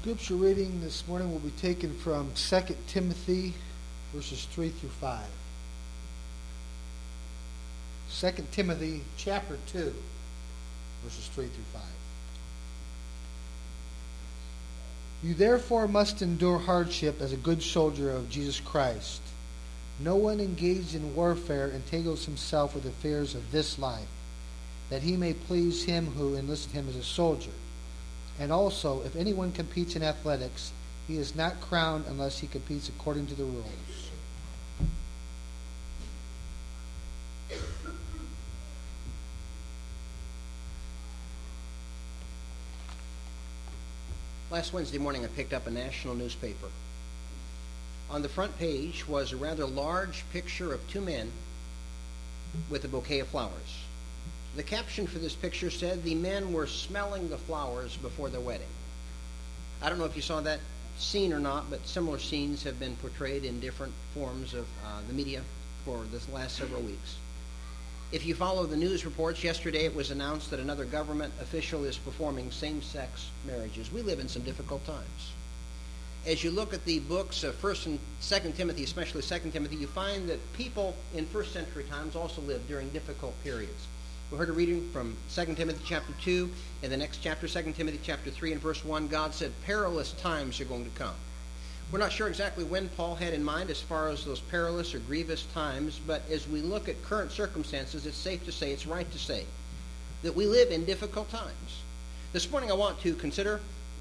Scripture reading this morning will be taken from 2 Timothy verses 3 through 5. 2 Timothy chapter 2 verses 3 through 5. You therefore must endure hardship as a good soldier of Jesus Christ. No one engaged in warfare entangles himself with affairs of this life, that he may please him who enlisted him as a soldier. And also, if anyone competes in athletics, he is not crowned unless he competes according to the rules. Last Wednesday morning, I picked up a national newspaper. On the front page was a rather large picture of two men with a bouquet of flowers. The caption for this picture said, "The men were smelling the flowers before their wedding." I don't know if you saw that scene or not, but similar scenes have been portrayed in different forms of the media for this last several weeks. If you follow the news reports, yesterday it was announced that another government official is performing same-sex marriages. We live in some difficult times. As you look at the books of 1st and 2nd Timothy, especially 2nd Timothy, you find that people in first century times also lived during difficult periods. We heard a reading from 2 Timothy chapter 2. In the next chapter, 2 Timothy chapter 3 and verse 1, God said, perilous times are going to come. We're not sure exactly when Paul had in mind as far as those perilous or grievous times, but as we look at current circumstances, it's safe to say, it's right to say, that we live in difficult times. This morning I want to consider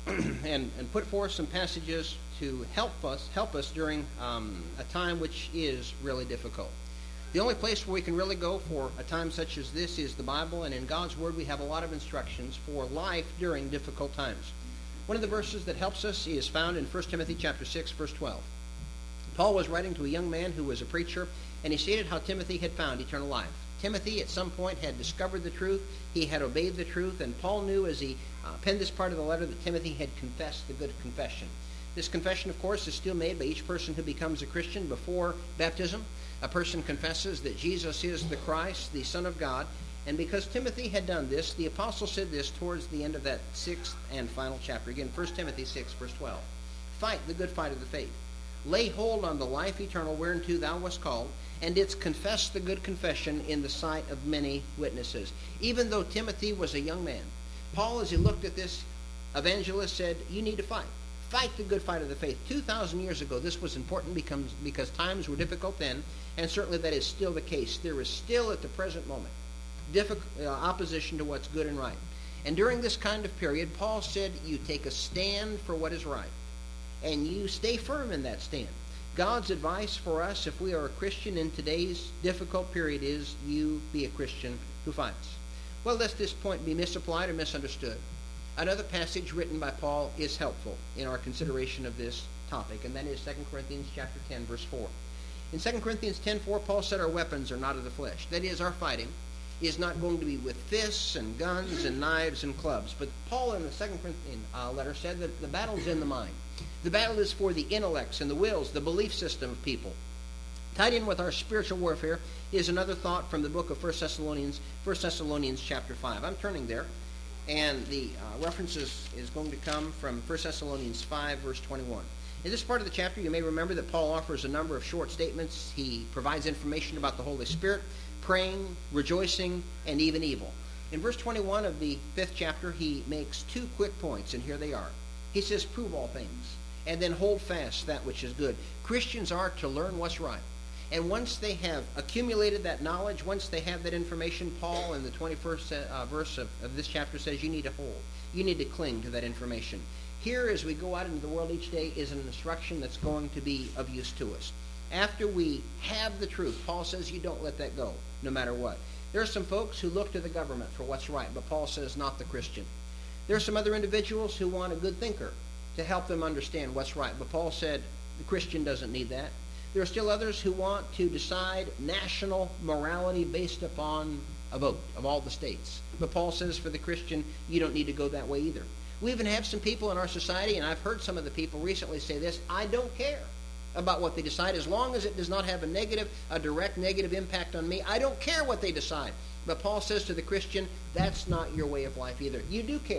and put forth some passages to help us during a time which is really difficult. The only place where we can really go for a time such as this is the Bible, and in God's Word we have a lot of instructions for life during difficult times. One of the verses that helps us is found in 1 Timothy chapter 6, verse 12. Paul was writing to a young man who was a preacher, and he stated how Timothy had found eternal life. Timothy at some point had discovered the truth, he had obeyed the truth, and Paul knew as he penned this part of the letter that Timothy had confessed the good confession. This confession, of course, is still made by each person who becomes a Christian before baptism. A person confesses that Jesus is the Christ, the Son of God, and because Timothy had done this, the apostle said this towards the end of that 6th and final chapter. Again, 1 Timothy 6, verse 12. Fight the good fight of the faith. Lay hold on the life eternal whereunto thou wast called, and didst confess the good confession in the sight of many witnesses. Even though Timothy was a young man, Paul, as he looked at this evangelist, said, you need to fight. Fight the good fight of the faith. 2,000 years ago, this was important because times were difficult then, and certainly that is still the case. There is still, at the present moment, opposition to what's good and right. And during this kind of period, Paul said, you take a stand for what is right, and you stay firm in that stand. God's advice for us, if we are a Christian in today's difficult period, is you be a Christian who fights. Well, lest this point be misapplied or misunderstood, another passage written by Paul is helpful in our consideration of this topic, and that is 2 Corinthians chapter 10, verse 4. In 2 Corinthians 10:4, Paul said our weapons are not of the flesh. That is, our fighting is not going to be with fists and guns and knives and clubs. But Paul in the 2 Corinthians letter said that the battle is in the mind. The battle is for the intellects and the wills, the belief system of people. Tied in with our spiritual warfare is another thought from the book of 1 Thessalonians chapter 5. I'm turning there, and the reference is going to come from 1 Thessalonians 5, verse 21. In this part of the chapter, you may remember that Paul offers a number of short statements. He provides information about the Holy Spirit, praying, rejoicing, and even evil. In verse 21 of the 5th chapter, he makes two quick points, and here they are. He says, prove all things, and then hold fast that which is good. Christians are to learn what's right. And once they have accumulated that knowledge, once they have that information, Paul in the 21st verse of this chapter says you need to hold. You need to cling to that information. Here, as we go out into the world each day, is an instruction that's going to be of use to us. After we have the truth, Paul says you don't let that go, no matter what. There are some folks who look to the government for what's right, but Paul says not the Christian. There are some other individuals who want a good thinker to help them understand what's right, but Paul said the Christian doesn't need that. There are still others who want to decide national morality based upon a vote of all the states. But Paul says for the Christian, you don't need to go that way either. We even have some people in our society, and I've heard some of the people recently say this, I don't care about what they decide as long as it does not have a direct negative impact on me. I don't care what they decide. But Paul says to the Christian, that's not your way of life either. You do care.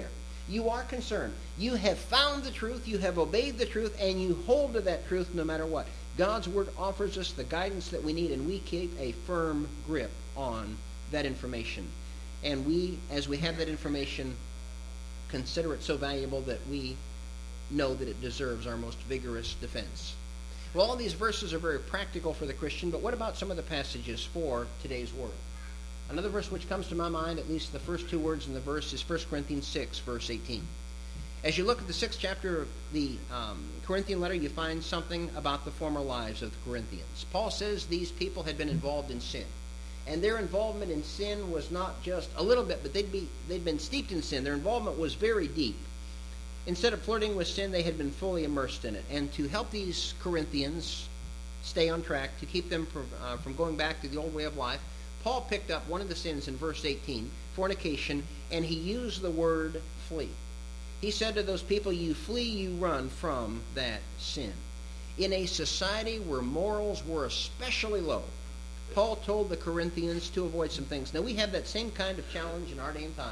You are concerned. You have found the truth, you have obeyed the truth, and you hold to that truth no matter what. God's Word offers us the guidance that we need, and we keep a firm grip on that information. And we, as we have that information, consider it so valuable that we know that it deserves our most vigorous defense. Well, all these verses are very practical for the Christian, but what about some of the passages for today's world? Another verse which comes to my mind, at least the first two words in the verse, is 1 Corinthians 6, verse 18. As you look at the 6th chapter of the Corinthian letter, you find something about the former lives of the Corinthians. Paul says these people had been involved in sin. And their involvement in sin was not just a little bit, but they'd been steeped in sin. Their involvement was very deep. Instead of flirting with sin, they had been fully immersed in it. And to help these Corinthians stay on track, to keep them from going back to the old way of life, Paul picked up one of the sins in verse 18, fornication, and he used the word flee. He said to those people, you flee, you run from that sin. In a society where morals were especially low, Paul told the Corinthians to avoid some things. Now, we have that same kind of challenge in our day and time.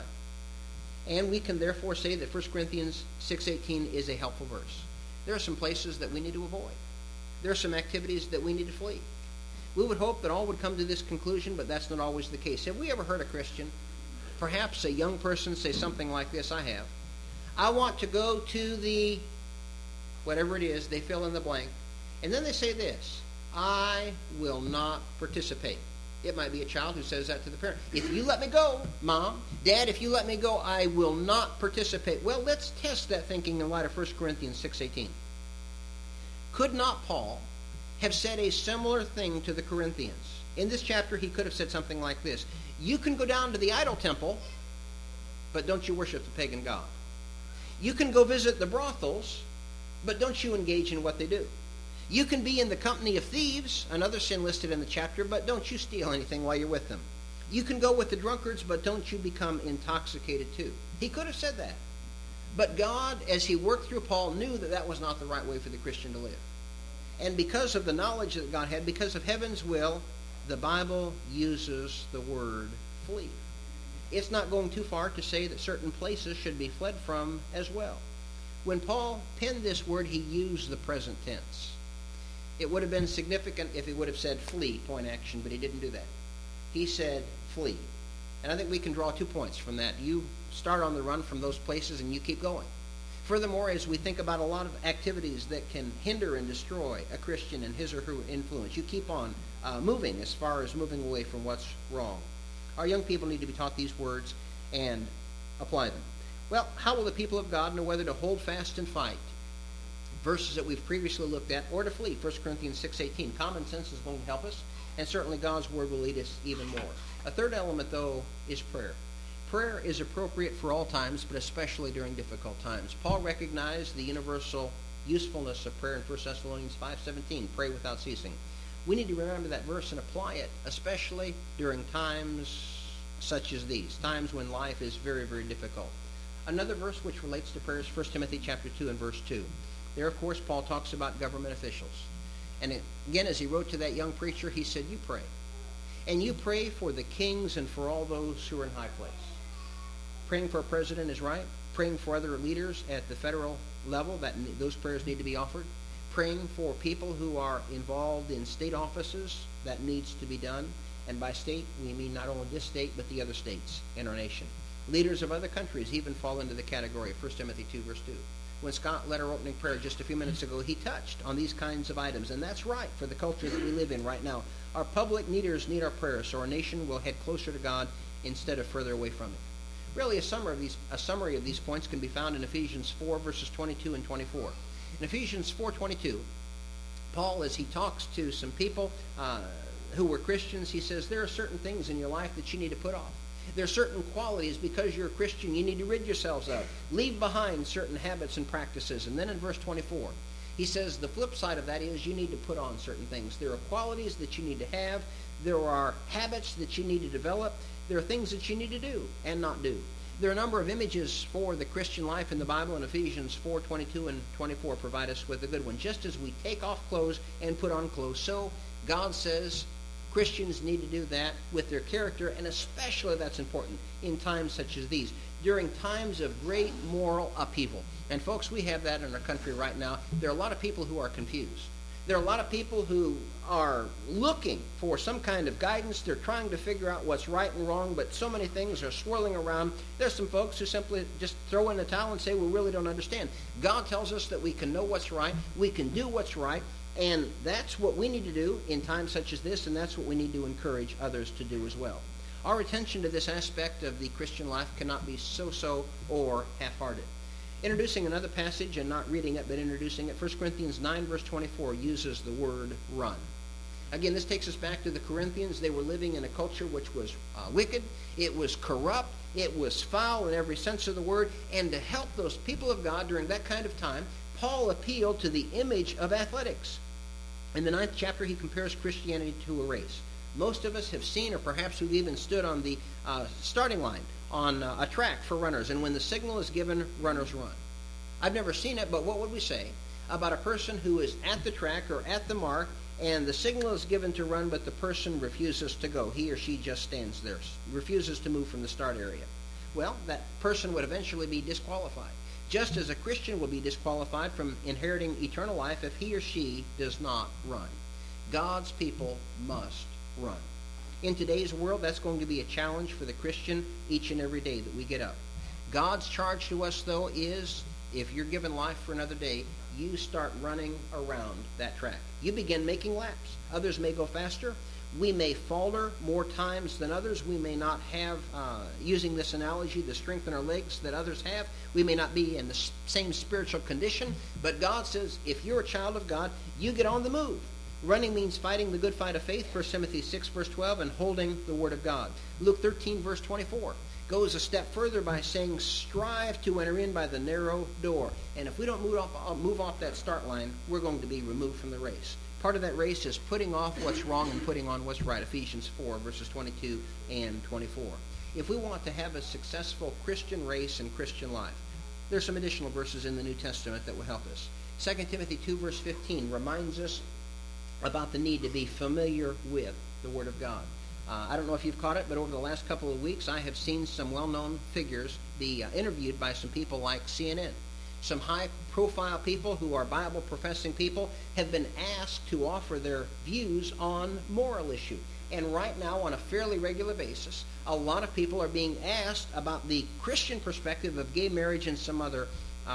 And we can therefore say that 1 Corinthians 6:18 is a helpful verse. There are some places that we need to avoid. There are some activities that we need to flee. We would hope that all would come to this conclusion, but that's not always the case. Have we ever heard a Christian, perhaps a young person, say something like this? I have. I want to go to the, whatever it is, they fill in the blank. And then they say this, I will not participate. It might be a child who says that to the parent. If you let me go, Mom, Dad, if you let me go, I will not participate. Well, let's test that thinking in light of 1 Corinthians 6:18. Could not Paul have said a similar thing to the Corinthians? In this chapter, he could have said something like this. You can go down to the idol temple, but don't you worship the pagan god. You can go visit the brothels, but don't you engage in what they do. You can be in the company of thieves, another sin listed in the chapter, but don't you steal anything while you're with them. You can go with the drunkards, but don't you become intoxicated too. He could have said that. But God, as he worked through Paul, knew that that was not the right way for the Christian to live. And because of the knowledge that God had, because of heaven's will, the Bible uses the word flee. It's not going too far to say that certain places should be fled from as well. When Paul penned this word, he used the present tense. It would have been significant if he would have said flee, point action, but he didn't do that. He said flee. And I think we can draw 2 points from that. You start on the run from those places and you keep going. Furthermore, as we think about a lot of activities that can hinder and destroy a Christian and his or her influence, you keep on moving as far as moving away from what's wrong. Our young people need to be taught these words and apply them. Well, how will the people of God know whether to hold fast and fight? Verses that we've previously looked at, or to flee, 1 Corinthians 6:18. Common sense is going to help us, and certainly God's Word will lead us even more. A third element, though, is prayer. Prayer is appropriate for all times, but especially during difficult times. Paul recognized the universal usefulness of prayer in 1 Thessalonians 5:17, pray without ceasing. We need to remember that verse and apply it, especially during times such as these, times when life is very, very difficult. Another verse which relates to prayer is 1 Timothy chapter 2 and verse 2. There, of course, Paul talks about government officials. And again, as he wrote to that young preacher, he said, you pray. And you pray for the kings and for all those who are in high place. Praying for a president is right. Praying for other leaders at the federal level, those prayers need to be offered. Praying for people who are involved in state offices, that needs to be done. And by state, we mean not only this state, but the other states in our nation. Leaders of other countries even fall into the category of 1 Timothy 2, verse 2. When Scott led our opening prayer just a few minutes ago, he touched on these kinds of items. And that's right for the culture that we live in right now. Our public leaders need our prayers so our nation will head closer to God instead of further away from it. Really, a summary of these points can be found in Ephesians 4, verses 22 and 24. In Ephesians 4:22, Paul, as he talks to some people who were Christians, he says, there are certain things in your life that you need to put off. There are certain qualities, because you're a Christian, you need to rid yourselves of. Leave behind certain habits and practices. And then in verse 24, he says the flip side of that is you need to put on certain things. There are qualities that you need to have. There are habits that you need to develop. There are things that you need to do and not do. There are a number of images for the Christian life in the Bible, and Ephesians 4:22 and 24 provide us with a good one. Just as we take off clothes and put on clothes, so God says Christians need to do that with their character, and especially that's important in times such as these. during times of great moral upheaval. And folks, we have that in our country right now. There are a lot of people who are confused. There are a lot of people who are looking for some kind of guidance. They're trying to figure out what's right and wrong, but so many things are swirling around. There's some folks who simply just throw in the towel and say, we really don't understand. God tells us that we can know what's right, we can do what's right, and that's what we need to do in times such as this, and that's what we need to encourage others to do as well. Our attention to this aspect of the Christian life cannot be so-so or half-hearted. Introducing another passage, and not reading it, but introducing it, 1 Corinthians 9, verse 24, uses the word run. Again, this takes us back to the Corinthians. They were living in a culture which was wicked. It was corrupt. It was foul in every sense of the word. And to help those people of God during that kind of time, Paul appealed to the image of athletics. In the 9th chapter, he compares Christianity to a race. Most of us have seen, or perhaps we've even stood on the starting line on a track for runners, and when the signal is given, runners run. I've never seen it, but what would we say about a person who is at the track or at the mark, and the signal is given to run, but the person refuses to go? He or she just stands there, refuses to move from the start area. Well, that person would eventually be disqualified, just as a Christian will be disqualified from inheriting eternal life if he or she does not run. God's people must run. In today's world, that's going to be a challenge for the Christian each and every day that we get up. God's charge to us, though, is if you're given life for another day, you start running around that track. You begin making laps. Others may go faster. We may falter more times than others. We may not have, using this analogy, the strength in our legs that others have. We may not be in the same spiritual condition. But God says, if you're a child of God, you get on the move. Running means fighting the good fight of faith, 1 Timothy 6, verse 12, and holding the Word of God. Luke 13, verse 24 goes a step further by saying, strive to enter in by the narrow door. And if we don't move off that start line, we're going to be removed from the race. Part of that race is putting off what's wrong and putting on what's right, Ephesians 4, verses 22 and 24. If we want to have a successful Christian race and Christian life, there's some additional verses in the New Testament that will help us. 2 Timothy 2, verse 15 reminds us about the need to be familiar with the Word of God. I don't know if you've caught it, but over the last couple of weeks, I have seen some well-known figures be interviewed by some people like CNN. Some high-profile people who are Bible-professing people have been asked to offer their views on moral issue. And right now, on a fairly regular basis, a lot of people are being asked about the Christian perspective of gay marriage and some other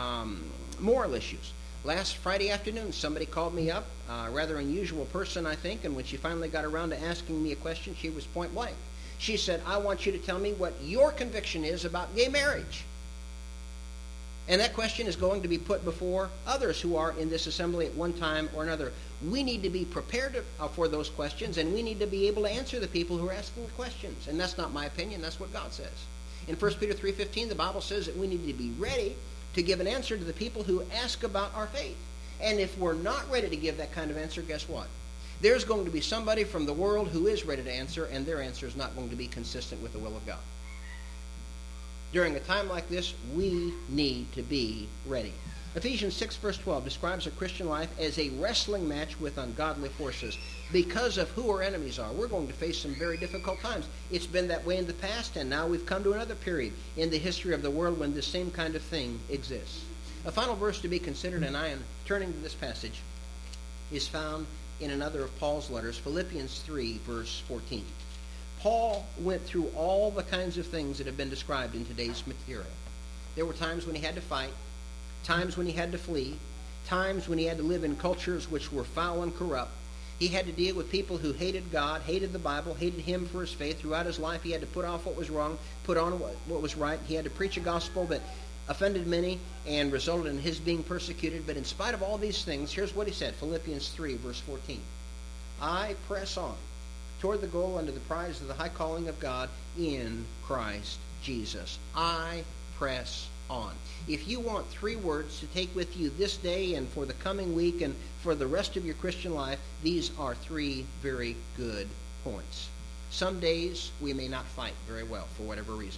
moral issues. Last Friday afternoon, somebody called me up, a rather unusual person, I think, and when she finally got around to asking me a question, she was point blank. She said, I want you to tell me what your conviction is about gay marriage. And that question is going to be put before others who are in this assembly at one time or another. We need to be prepared for those questions, and we need to be able to answer the people who are asking the questions. And that's not my opinion, that's what God says. In 1 Peter 3:15, the Bible says that we need to be ready to give an answer to the people who ask about our faith. And if we're not ready to give that kind of answer, guess what? There's going to be somebody from the world who is ready to answer, and their answer is not going to be consistent with the will of God. During a time like this, we need to be ready. Ephesians 6, verse 12 describes a Christian life as a wrestling match with ungodly forces. Because of who our enemies are, we're going to face some very difficult times. It's been that way in the past, and now we've come to another period in the history of the world when this same kind of thing exists. A final verse to be considered, and I am turning to this passage, is found in another of Paul's letters, Philippians 3, verse 14. Paul went through all the kinds of things that have been described in today's material. There were times when he had to fight, times when he had to flee, times when he had to live in cultures which were foul and corrupt. He had to deal with people who hated God, hated the Bible, hated him for his faith. Throughout his life, he had to put off what was wrong, put on what was right. He had to preach a gospel that offended many and resulted in his being persecuted. But in spite of all these things, here's what he said, Philippians 3, verse 14. I press on toward the goal under the prize of the high calling of God in Christ Jesus. I press on. If you want 3 words to take with you this day and for the coming week and for the rest of your Christian life, these are 3 very good points. Some days we may not fight very well for whatever reason.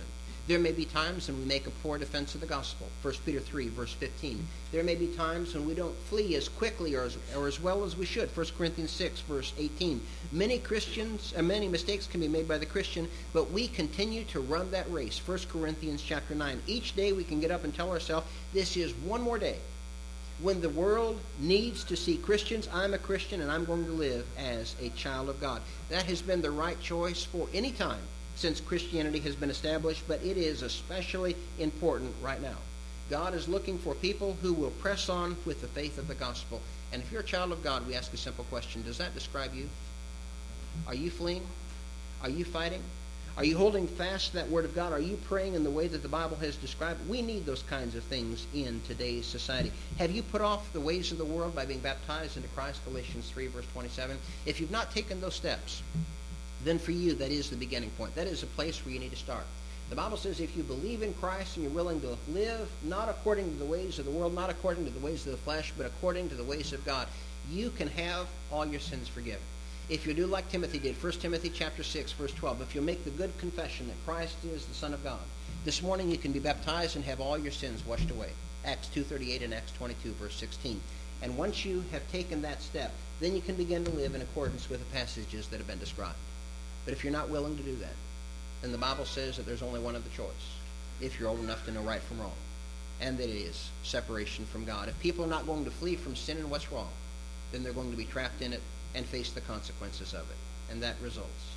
There may be times when we make a poor defense of the gospel. 1 Peter 3, verse 15. There may be times when we don't flee as quickly or as well as we should. 1 Corinthians 6, verse 18. Many mistakes can be made by the Christian, but we continue to run that race. 1 Corinthians chapter 9. Each day we can get up and tell ourselves, this is one more day when the world needs to see Christians. I'm a Christian and I'm going to live as a child of God. That has been the right choice for any time since Christianity has been established, but it is especially important right now. God is looking for people who will press on with the faith of the gospel. And if you're a child of God, we ask a simple question. Does that describe you? Are you fleeing? Are you fighting? Are you holding fast to that word of God? Are you praying in the way that the Bible has described? We need those kinds of things in today's society. Have you put off the ways of the world by being baptized into Christ? Galatians 3, verse 27. If you've not taken those steps, then for you, that is the beginning point. That is a place where you need to start. The Bible says if you believe in Christ and you're willing to live not according to the ways of the world, not according to the ways of the flesh, but according to the ways of God, you can have all your sins forgiven. If you do like Timothy did, 1 Timothy chapter 6, verse 12, if you make the good confession that Christ is the Son of God, this morning you can be baptized and have all your sins washed away. Acts 2:38 and Acts 22, verse 16. And once you have taken that step, then you can begin to live in accordance with the passages that have been described. But if you're not willing to do that, then the Bible says that there's only one other choice, if you're old enough to know right from wrong, and that it is separation from God. If people are not going to flee from sin and what's wrong, then they're going to be trapped in it and face the consequences of it. And that results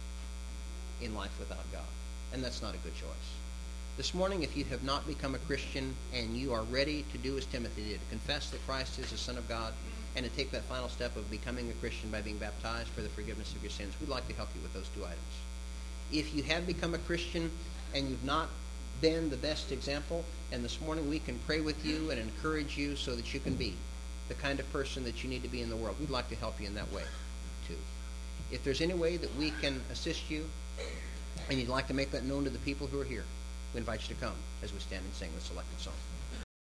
in life without God. And that's not a good choice. This morning, if you have not become a Christian and you are ready to do as Timothy did, to confess that Christ is the Son of God, and to take that final step of becoming a Christian by being baptized for the forgiveness of your sins, we'd like to help you with those two items. If you have become a Christian and you've not been the best example, and this morning we can pray with you and encourage you so that you can be the kind of person that you need to be in the world, we'd like to help you in that way too. If there's any way that we can assist you and you'd like to make that known to the people who are here, we invite you to come as we stand and sing the selected song.